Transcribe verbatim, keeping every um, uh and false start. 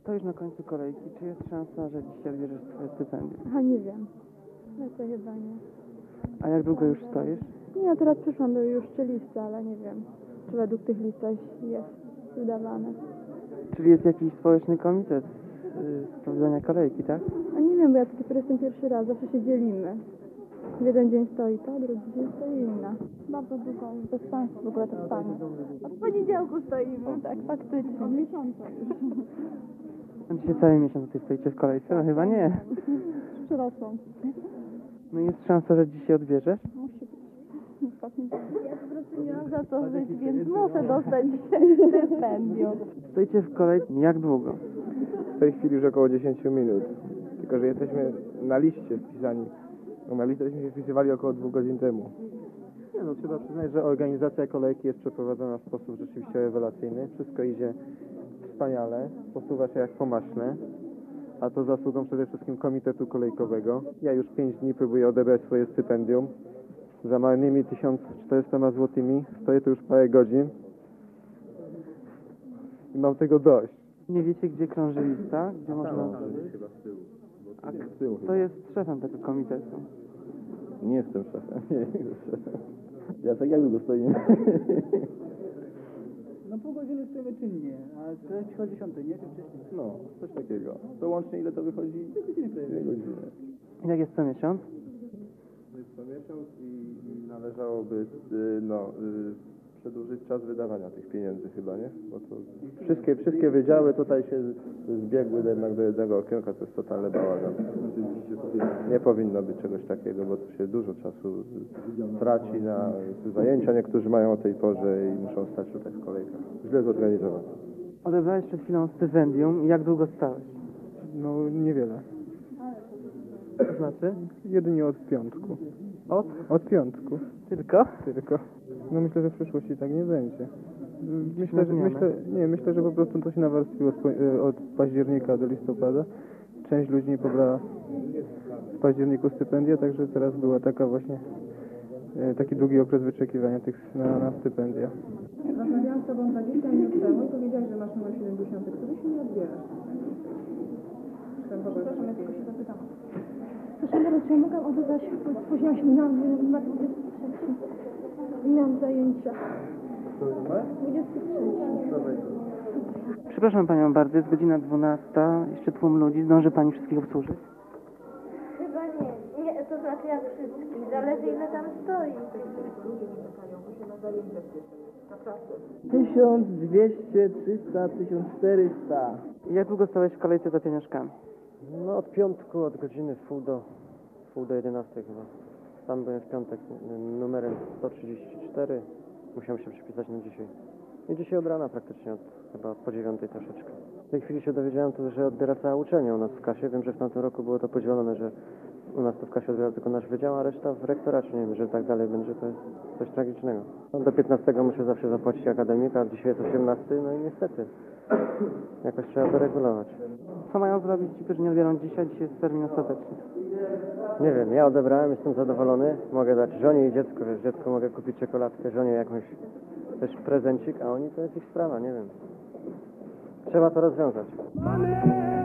Stoisz na końcu kolejki. Czy jest szansa, że dzisiaj odbierzesz swoje stypendium? Aha, nie wiem. Lecę chyba nie. A jak długo już stoisz? Nie, teraz przyszłam, były już trzy listy, ale nie wiem, czy według tych listach jest wydawane. Czyli jest jakiś społeczny komitet yy, sprawdzania kolejki, tak? A nie wiem, bo ja tu dopiero jestem pierwszy raz, zawsze się dzielimy. W jeden dzień stoi ta, drugi dzień stoi inna. Bardzo długo, bez sensu w ogóle to stanie. Od poniedziałku stoimy, tak, faktycznie. Od miesiąca już. A dzisiaj cały miesiąc tutaj stoicie w kolejce? No chyba nie. Przerosłam. No jest szansa, że dzisiaj odbierzesz? Musi być. Ostatni dzień. Ja po prostu nie mam za co żyć, więc muszę dostać dzisiaj stypendium. Stoicie w kolejce jak długo? W tej chwili już około dziesięć minut. Tylko, że jesteśmy na liście wpisani. No, na listę żeśmy się wpisywali około dwóch godzin temu. Nie no, trzeba przyznać, że organizacja kolejki jest przeprowadzona w sposób rzeczywiście rewelacyjny. Wszystko idzie wspaniale, posuwa się jak po maśle. A to zasługą przede wszystkim Komitetu Kolejkowego. Ja już pięć dni próbuję odebrać swoje stypendium. Za marnymi tysiąc czterystoma złotymi. Stoję tu już parę godzin. I mam tego dość. Nie wiecie, gdzie krąży lista? Gdzie można... A kto jest szefem tego komitetu? Nie jestem szefem. Nie jestem szefem. Ja tak jak długo stoimy? No pół godziny stoimy czynnie, a to przychodzi dziesiątej, nie? Czy wcześniej? No, coś takiego. To łącznie ile to wychodzi? Dwie godziny. Jak jest co miesiąc? To jest co miesiąc i, i należałoby y, no, y, przedłużyć czas wydawania tych pieniędzy chyba, nie? Bo to wszystkie, wszystkie wydziały tutaj się zbiegły jednak do jednego okienka, to jest totalny bałagan. Nie powinno być czegoś takiego, bo tu się dużo czasu traci na zajęcia. Niektórzy mają o tej porze i muszą stać tutaj w kolejkach. Źle zorganizowane. Odebrałeś przed chwilą stypendium. Jak długo stałeś? No niewiele. To znaczy? Jedynie od piątku. Od? Od piątku. Tylko? Tylko. No myślę, że w przyszłości tak nie będzie. Myślę, że, myślę, nie, myślę, że po prostu to się nawarstwiło od, od października do listopada. Część ludzi nie pobrała w październiku stypendia, także teraz była taka właśnie taki długi okres wyczekiwania tych na, na stypendia. Rozmawiałam z tobą dwadzieścia minut temu i powiedziałeś, że masz numer siedemdziesiąty, który się nie odbierasz. Przepraszam, ja tylko się zapytałam. Proszę bardzo, czy ja mogłam odebrać, bo spóźniłam się na numer dwudziesty trzeci. I miałam zajęcia. dwudziesty trzeci. Przepraszam Panią bardzo, jest godzina dwunasta, jeszcze tłum ludzi. Zdąży Pani wszystkich obsłużyć? Chyba nie. Nie, to znaczy jak wszystkich. Zależy ile tam stoi. tysiąc dwieście, trzysta, tysiąc czterysta. Jak długo stałeś w kolejce za pieniążkami? No od piątku, od godziny wpół do, wpół do jedenastej chyba. Tam byłem w piątek numerem sto trzydzieści cztery. Musiałem się przypisać na dzisiaj. I dzisiaj od rana praktycznie, od, chyba po dziewiątej troszeczkę. W tej chwili się dowiedziałem, to, że odbiera cała uczelnia u nas w kasie. Wiem, że w tamtym roku było to podzielone, że u nas to w kasie odbiera tylko nasz wydział, a reszta w rektoracie. Nie wiem, że tak dalej będzie, to jest coś tragicznego. No, do piętnastego muszę zawsze zapłacić akademika, a dzisiaj jest osiemnasty, no i niestety. Jakoś trzeba to regulować. Co mają zrobić ci, którzy nie odbiorą dzisiaj? Dzisiaj jest termin ostateczny. Nie wiem, ja odebrałem, jestem zadowolony. Mogę dać żonie i dziecku, wiesz, dziecku mogę kupić czekoladkę, żonie jakąś też prezencik, a oni to jest ich sprawa, nie wiem. Trzeba to rozwiązać. Mamy!